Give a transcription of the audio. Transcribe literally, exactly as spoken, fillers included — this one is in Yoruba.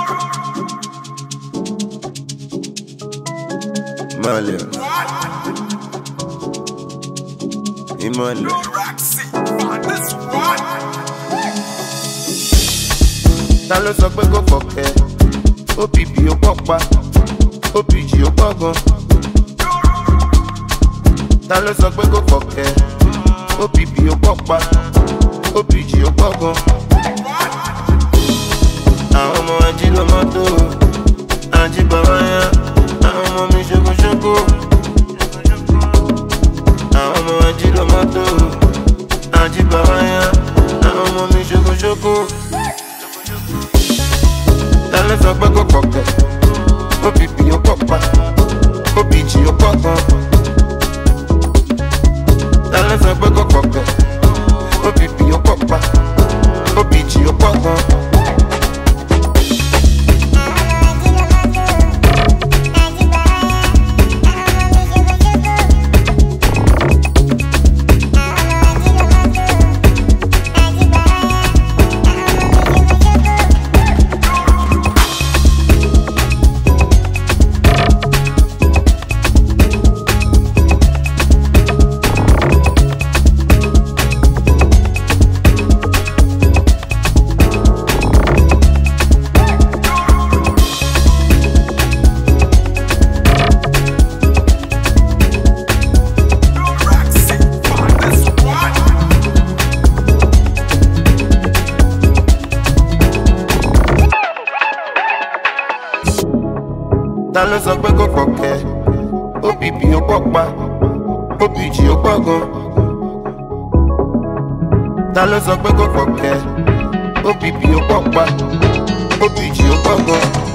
Ìmọ̀lẹ̀ Ìmọ̀lẹ̀. Ta ló sọ pé kò fọ̀kẹ́? O P P ó pọ̀ pa, O P G ó pọ̀ gan. Ta ló sọ pé kò fọ̀kẹ́? O P P ó pọ̀ pa, O P G ó pọ̀ gan. Àwọn ọmọ ají ló mọ́tò, ají bàbá yá. Àwọn ọmọ mi ṣokoṣoko. Àwọn ọmọ ají ló mọ́tò, ají bàbá yá. Àwọn ọmọ mi ṣokoṣoko. Ta ló sọ pé kò fọ̀kẹ́? O P P ó pọ̀ pa, O P G ó pọ̀ gan. Ta ló sọ pé kò fọ̀kẹ́? O P P ó pọ̀ pa, O P G ó pọ̀ gan. Ta ló sọ pé kò fọ̀kẹ́? O P P ó pọ̀ pa, O P G ó pọ̀ gan. Ta ló sọ pé kò fọ̀kẹ́? O P P ó pọ̀ pa, O P G ó pọ̀ gan.